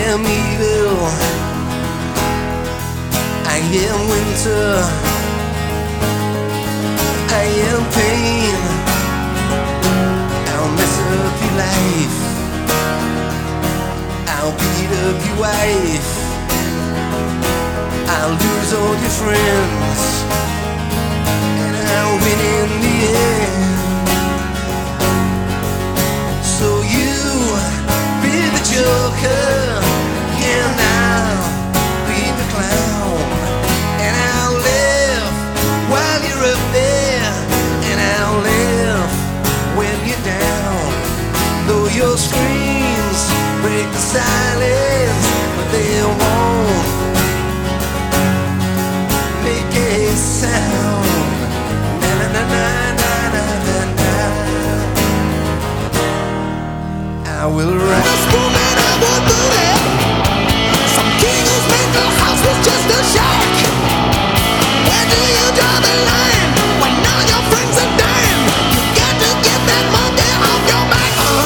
am evil, I am winter, I am pain. I'll mess up your life, I'll beat up your wife, I'll lose all your friends, and I'll win in the end. So you be the joker, and I'll be the clown, and I'll live while you're up there, and I'll live when you're down. Though your screams break the silence, but they won't make a sound. Na na na na na na na na. I will ride. Some king whose mental house was just a shack. Where do you draw the line when all your friends are dying? You got to get that monkey off your back.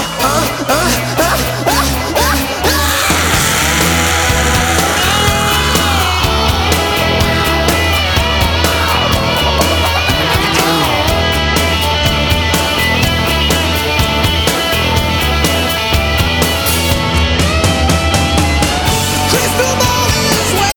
Crystal ball is where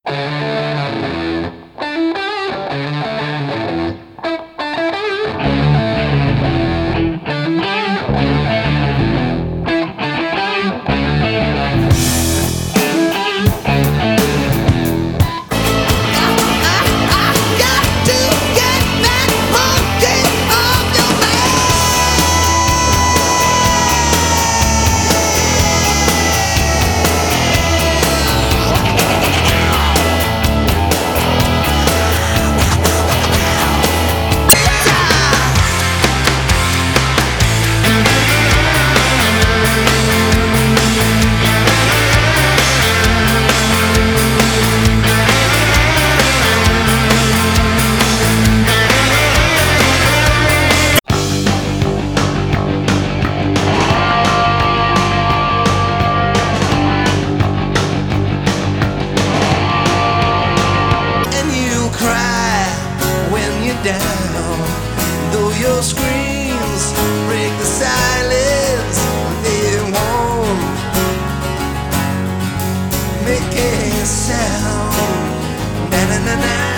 And you cry when you're down. Though your screams break the silence, they won't make a sound. Na na na na.